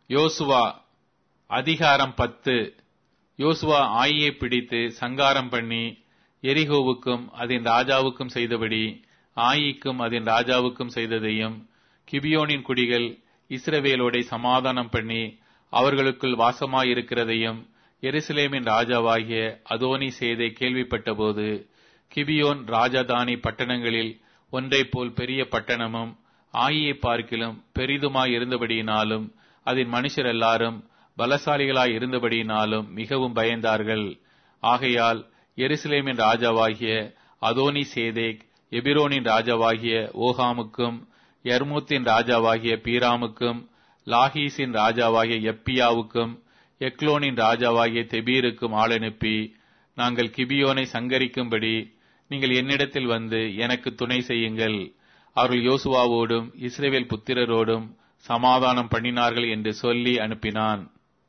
யோசுவா அதிகாரம் 10. யோசுவா ஆயியை பிடித்து சங்காரம் பண்ணி எரிகோவுக்கும் அதன் ராஜாவுக்கும் செய்தபடி ஆயிக்கும் அதன் ராஜாவுக்கும் செய்ததையும், கிபியோனின் குடிகள் இஸ்ரவேலோடை சமாதானம் பண்ணி அவர்களுக்குள் வாசமாயிருக்கிறதையும் எருசலேமின் ராஜாவாகிய அதோனி சேதை கேள்விப்பட்டபோது, கிபியோன் ராஜதானி பட்டணங்களில் ஒன்றை போல் பெரிய பட்டணமும் ஆயியை பார்க்கிலும் பெரிதுமாய் இருந்தபடியினாலும் அதன் மனுஷர் எல்லாரும் பலசாலிகளாய் இருந்தபடியினாலும் மிகவும் பயந்தார்கள். ஆகையால் எருசலேமின் ராஜாவாகிய அதோனி சேதேக் எபிரோனின் ராஜாவாகிய ஓகாமுக்கும் யர்மூத்தின் ராஜாவாகிய பீராமுக்கும் லாகீசின் ராஜாவாகிய எப்பியாவுக்கும் எக்லோனின் ராஜாவாகிய தெபீருக்கும் ஆள் அனுப்பி, நாங்கள் கிபியோனை சங்கரிக்கும்படி நீங்கள் என்னிடத்தில் வந்து எனக்கு துணை செய்யுங்கள். அவர்கள் யோசுவாவோடும் இஸ்ரவேல் புத்திரரோடும் சமாதானம் பண்ணினார்கள் என்று சொல்லி அனுப்பினான்.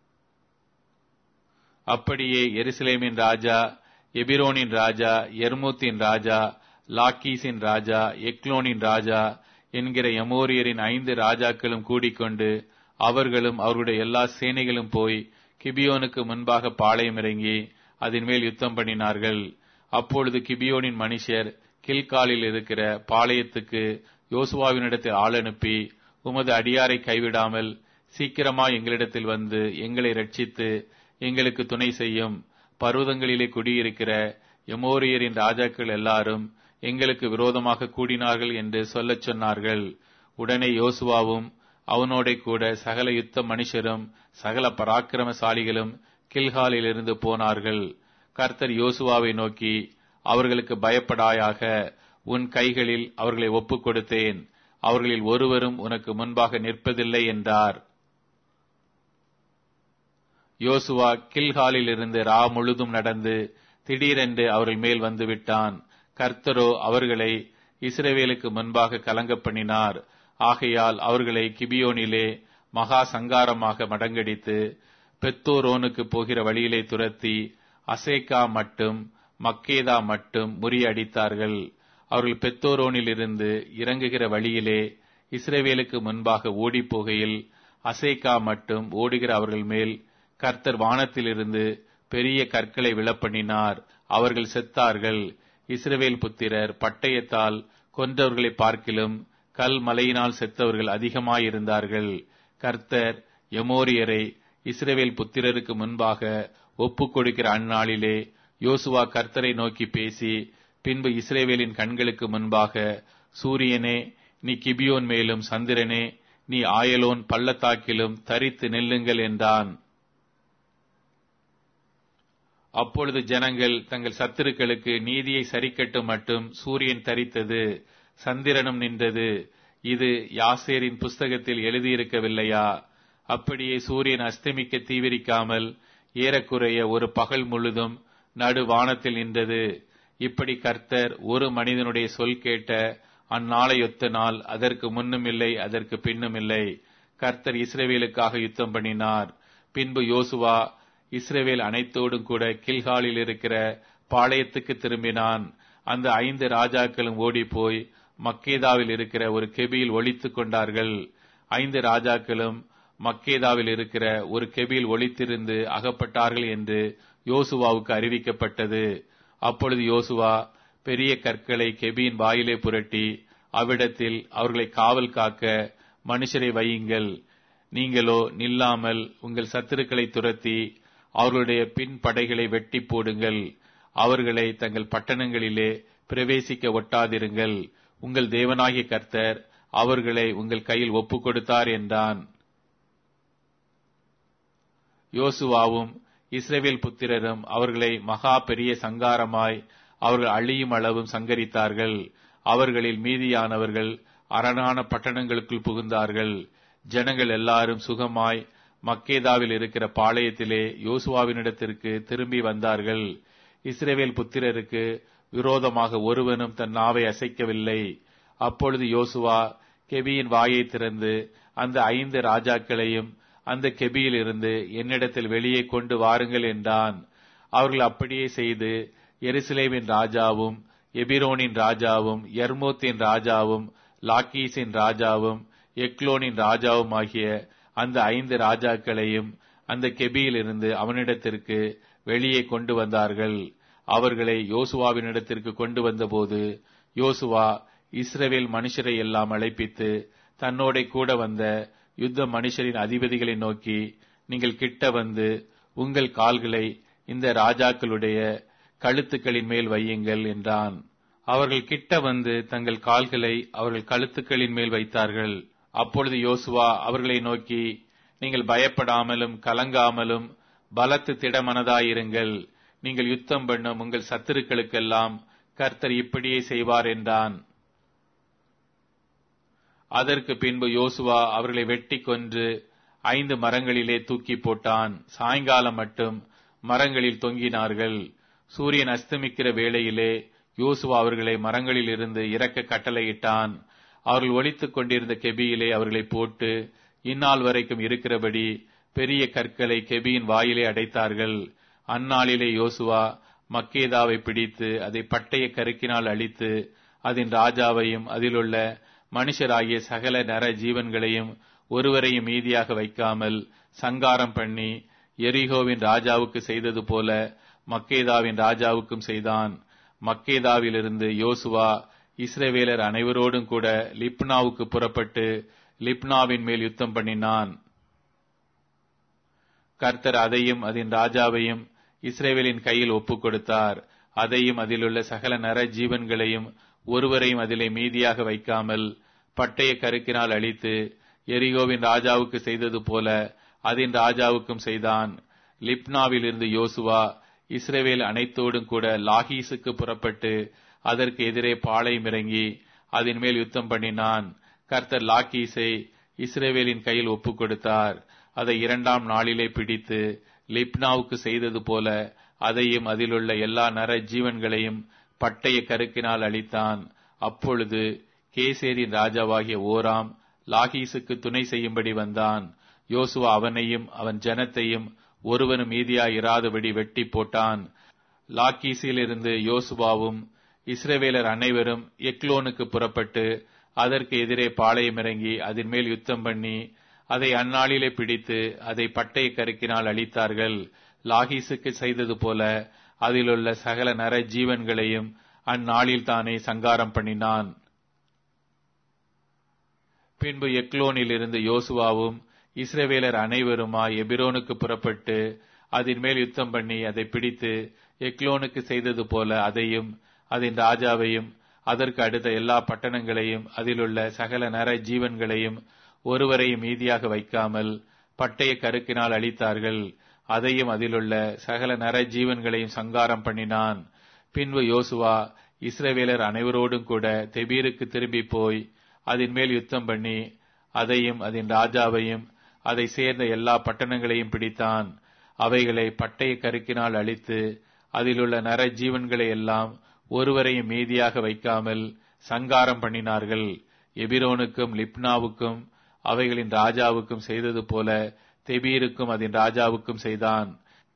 அப்படியே எருசலேமின் ராஜா, எபிரோனின் ராஜா, யர்மூத்தின் ராஜா, லாக்கீசின் ராஜா, எக்லோனின் ராஜா என்கிற எமோரியரின் 5 ராஜாக்களும் கூடிக்கொண்டு அவர்களும் அவருடைய எல்லா சேனைகளும் போய் கிபியோனுக்கு முன்பாக பாளையம் இறங்கி அதன் மேல் யுத்தம் பண்ணினார்கள். அப்பொழுது கிபியோனின் மனுஷர் கில்காலில் இருக்கிற பாளையத்துக்கு யோசுவாவினிடத்தில் ஆள் அனுப்பி, உமது அடியாரை கைவிடாமல் சீக்கிரமாய் எங்களிடத்தில் வந்து எங்களை ரட்சித்து எங்களுக்கு துணை செய்யும். பர்வதங்களிலே குடியிருக்கிற எமோரியரின் ராஜாக்கள் எல்லாரும் எங்களுக்கு விரோதமாக கூடினார்கள் என்று சொல்லச் சொன்னார்கள். உடனே யோசுவாவும் அவனோட கூட சகல யுத்த மனுஷரும் சகல பராக்கிரமசாலிகளும் கில்காலிலிருந்து போனார்கள். கர்த்தர் யோசுவாவை நோக்கி, அவர்களுக்கு பயப்படாயாக, உன் கைகளில் அவர்களை ஒப்புக் கொடுத்தேன், அவர்களில் ஒருவரும் உனக்கு முன்பாக நிற்பதில்லை என்றார். யோசுவா கில்காலில் இருந்து ரா முழுதும் நடந்து திடீரென்று அவர்கள் மேல் வந்து விட்டான். கர்த்தரோ அவர்களை இஸ்ரவேலுக்கு முன்பாக கலங்க பண்ணினார். ஆகையால் அவர்களை கிபியோனிலே மகா சங்காரமாக மடங்கடித்து பெத்தோரோனுக்கு போகிற வழியிலே துரத்தி அசேக்கா மட்டும் மக்கேதா மட்டும் முறியடித்தார்கள். அவர்கள் பெத்தோரோனில் இருந்து இறங்குகிற வழியிலே இஸ்ரவேலுக்கு முன்பாக ஓடிப் போகையில் அசேக்கா மட்டும் ஓடுகிற அவர்கள் மேல் கர்த்தர் வானத்திலிருந்து பெரிய கற்களை விழப்பண்ணினார். அவர்கள் செத்தார்கள். இஸ்ரவேல் புத்திரர் பட்டயத்தால் கொன்றவர்களை பார்க்கிலும் கல் மலையினால் செத்தவர்கள் அதிகமாயிருந்தார்கள். கர்த்தர் எமோரியரை இஸ்ரவேல் புத்திரருக்கு முன்பாக ஒப்புக் கொடுக்கிற அந்நாளிலே யோசுவா கர்த்தரை நோக்கி பேசி, பின்பு இஸ்ரவேலின் கண்களுக்கு முன்பாக, சூரியனே நீ கிபியோன் மேலும், சந்திரனே நீ ஆயலோன் பள்ளத்தாக்கிலும் தரித்து நில்லுங்கள் என்றான். அப்பொழுது ஜனங்கள் தங்கள் சத்துருக்களுக்கு நீதியை சரிக்கட்டும் மட்டும் சூரியன் தரித்தது, சந்திரனும் நின்றது. இது யாசேரின் புஸ்தகத்தில் எழுதியிருக்கவில்லையா? அப்படியே சூரியன் அஸ்தமிக்க தீவிரிக்காமல் ஏறக்குறைய ஒரு பகல் முழுதும் நடு வானத்தில் நின்றது. இப்படி கர்த்தர் ஒரு மனிதனுடைய சொல் கேட்ட அந்நாளையொத்த நாள் அதற்கு முன்னும் இல்லை, அதற்கு பின்னும் இல்லை. கர்த்தர் இஸ்ரவேலுக்காக யுத்தம் பண்ணினார். பின்பு யோசுவா இஸ்ரவேல் அனைத்தோடும் கூட கில்காலில் இருக்கிற பாளையத்துக்கு திரும்பினான். அந்த 5 ராஜாக்களும் ஓடிப்போய் மக்கேதாவில் இருக்கிற ஒரு கெபியில் ஒளித்துக் கொண்டார்கள். 5 ராஜாக்களும் மக்கேதாவில் இருக்கிற ஒரு கெபியில் ஒளித்திருந்து அகப்பட்டார்கள் என்று யோசுவாவுக்கு அறிவிக்கப்பட்டது. அப்பொழுது யோசுவா பெரிய கற்களை கெபியின் வாயிலே புரட்டி, அவ்விடத்தில் அவர்களை காவல் காக்க மனுஷரை வையுங்கள், நீங்களோ நில்லாமல் உங்கள் சத்துருக்களை துரத்தி அவர்களுடைய பின் படைகளை வெட்டி போடுங்கள், அவர்களை தங்கள் பட்டணங்களிலே பிரவேசிக்க ஒட்டாதிருங்கள், உங்கள் தேவனாகிய கர்த்தர் அவர்களை உங்கள் கையில் ஒப்புக் கொடுத்தார் என்றான். யோசுவாவும் இஸ்ரவேல் புத்திரரும் அவர்களை மகா பெரிய சங்காரமாய் அவர்கள் அழியும் அளவும் சங்கரித்தார்கள். அவர்களில் மீதியானவர்கள் அரணான பட்டணங்களுக்குள் புகுந்தார்கள். ஜனங்கள் எல்லாரும் சுகமாய் மக்கேதாவில் இருக்கிற பாளையத்திலே யோசுவாவினிடத்திற்கு திரும்பி வந்தார்கள். இஸ்ரவேல் புத்திரருக்கு விரோதமாக ஒருவனும் தன் நாவை அசைக்கவில்லை. அப்பொழுது யோசுவா கெபியின் வாயை திறந்து அந்த 5 ராஜாக்களையும் அந்த கெபியில் இருந்து என்னிடத்தில் வெளியே கொண்டு வாருங்கள் என்றான். அவர்கள் அப்படியே செய்து எருசலேமின் ராஜாவும் எபிரோனின் ராஜாவும் யர்மூத்தின் ராஜாவும் லாக்கீசின் ராஜாவும் எக்லோனின் ராஜாவும் ஆகிய அந்த 5 ராஜாக்களையும் அந்த கெபியிலிருந்து அவனிடத்திற்கு வெளியே கொண்டு வந்தார்கள். அவர்களை யோசுவாவினிடத்திற்கு கொண்டு வந்தபோது யோசுவா இஸ்ரவேல் மனுஷரை எல்லாம் அழைப்பித்து தன்னோட கூட வந்த யுத்த மனுஷரின் அதிபதிகளை நோக்கி, நீங்கள் கிட்ட வந்து உங்கள் கால்களை இந்த ராஜாக்களுடைய கழுத்துக்களின் மேல் வையுங்கள் என்றான். அவர்கள் கிட்ட வந்து தங்கள் கால்களை அவர்கள் கழுத்துக்களின் மேல் வைத்தார்கள். அப்பொழுது யோசுவா அவர்களை நோக்கி, நீங்கள் பயப்படாமலும் கலங்காமலும் பலத்து திடமனதாயிருங்கள். நீங்கள் யுத்தம் பண்ணும் உங்கள் சத்துருக்களுக்கெல்லாம் கர்த்தர் இப்படியே செய்வார் என்றான். அதற்கு பின்பு யோசுவா அவர்களை வெட்டி கொன்று 5 மரங்களிலே தூக்கி போட்டான். சாயங்காலம் மட்டும் மரங்களில் தொங்கினார்கள். சூரியன் அஸ்தமிக்கிற வேளையிலே யோசுவா அவர்களை மரங்களில் இருந்து இறக்க கட்டளையிட்டான். அவர்கள் ஒளித்துக் கொண்டிருந்த கெபியிலே அவர்களை போட்டு இந்நாள் வரைக்கும் இருக்கிறபடி பெரிய கற்களை கெபியின் வாயிலே அடைத்தார்கள். அந்நாளிலே யோசுவா மக்கேதாவை பிடித்து அதை பட்டய கருக்கினால் அழித்து அதன் ராஜாவையும் அதிலுள்ள மனுஷராகிய சகல நர ஜீவன்களையும் ஒருவரையும் மீதியாக வைக்காமல் சங்காரம் பண்ணி எரிகோவின் ராஜாவுக்கு செய்தது போல மக்கேதாவின் ராஜாவுக்கும் செய்தான். மக்கேதாவிலிருந்து யோசுவா இஸ்ரவேலர் அனைவரோடும் கூட லிப்னாவுக்கு புறப்பட்டு லிப்னாவின் மேல் யுத்தம் பண்ணினான். கர்த்தர் அதையும் அதன் ராஜாவையும் இஸ்ரவேலின் கையில் ஒப்புக் கொடுத்தார். அதையும் அதிலுள்ள சகல நர ஜீவன்களையும் ஒருவரையும் அதிலே மீதியாக வைக்காமல் பட்டய கருக்கினால் அழித்து எரிகோவின் ராஜாவுக்கு செய்தது போல அதன் ராஜாவுக்கும் செய்தான். லிப்னாவில் இருந்து யோசுவா இஸ்ரவேல் அனைத்தோடும் கூட லாகீசுக்கு புறப்பட்டு அதற்கு எதிரே பாளையம் இறங்கி அதன் மேல் யுத்தம் பண்ணினான். கர்த்தர் லாகீஸை இஸ்ரவேலின் கையில் ஒப்புக் கொடுத்தார். அதை 2ஆம் நாளிலே பிடித்து லிப்னாவுக்கு செய்தது போல அதையும் அதிலுள்ள எல்லா நர ஜீவன்களையும் பட்டய கருக்கினால் அழித்தான். அப்பொழுது கேசேரின் ராஜாவாகிய ஓராம் லாகீசுக்கு துணை செய்யும்படி வந்தான். யோசுவா அவனையும் அவன் ஜனத்தையும் ஒருவனும் மீதியாய் இராதபடி வெட்டி போட்டான். லாகீசிலிருந்து யோசுவாவும் இஸ்ரவேலர் அனைவரும் எக்லோனுக்கு புறப்பட்டு அதற்கு எதிரே பாளையம் இறங்கி அதன் மேல் யுத்தம் பண்ணி அதை அந்நாளிலே பிடித்து அதை பட்டய கருக்கினால் அழித்தார்கள். லாகீசுக்கு செய்தது போல அதிலுள்ள சகல நர ஜீவன்களையும் அந்நாளில் தானே சங்காரம் பண்ணினான். பின்பு எக்லோனில் இருந்து யோசுவாவும் இஸ்ரவேலர் அனைவருமாய் எபிரோனுக்கு புறப்பட்டு அதன் மேல் யுத்தம் பண்ணி அதை பிடித்து எக்லோனுக்கு செய்தது போல அதையும் அதன் ராஜாவையும் அதற்கு அடுத்த எல்லா பட்டணங்களையும் அதிலுள்ள சகல நர ஜீவன்களையும் ஒருவரையும் மீதியாக வைக்காமல் பட்டய கருக்கினால் அழித்தார்கள். அதையும் அதிலுள்ள சகல நர ஜீவன்களையும் சங்காரம் பண்ணினான். பின்பு யோசுவா இஸ்ரவேலர் அனைவரோடும் கூட தெபீருக்கு திரும்பி போய் அதன் மேல் யுத்தம் பண்ணி அதையும் அதன் ராஜாவையும் அதை சேர்ந்த எல்லா பட்டணங்களையும் பிடித்தான். அவைகளை பட்டய கருக்கினால் அழித்து அதிலுள்ள நர ஜீவன்களை எல்லாம் ஒருவரையும் மீதியாக வைக்காமல் சங்காரம் பண்ணினார்கள். எபிரோனுக்கும் லிப்னாவுக்கும் அவைகளின் ராஜாவுக்கும் செய்தது போல தெபீருக்கும் அதன் ராஜாவுக்கும் செய்தான்.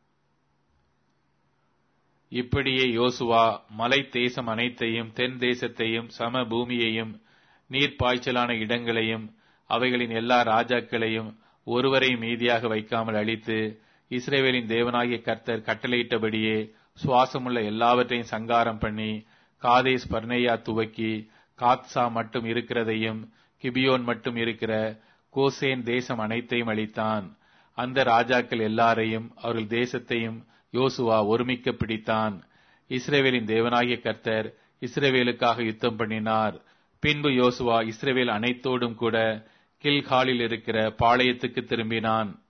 இப்படியே யோசுவா மலை தேசம் அனைத்தையும் தென் தேசத்தையும் சம பூமியையும் நீர்ப்பாய்ச்சலான இடங்களையும் அவைகளின் எல்லா ராஜாக்களையும் ஒருவரையும் மீதியாக வைக்காமல் அழித்து இஸ்ரவேலின் தேவனாகிய கர்த்தர் கட்டளையிட்டபடியே சுவாசமுள்ள எல்லாவற்றையும் சங்காரம் பண்ணி காதேஸ் பர்னேயா துவக்கி காத்சா மட்டும் இருக்கிறதையும் கிபியோன் மட்டும் இருக்கிற கோசேன் தேசம் அனைத்தையும் அழித்தான். அந்த ராஜாக்கள் எல்லாரையும் அவர்கள் தேசத்தையும் யோசுவா ஒருமிக்க பிடித்தான். இஸ்ரவேலின் தேவனாகிய கர்த்தர் இஸ்ரவேலுக்காக யுத்தம் பண்ணினார். பின்பு யோசுவா இஸ்ரவேல் அனைத்தோடும் கூட கில்காலில் இருக்கிற பாளையத்துக்கு திரும்பினான்.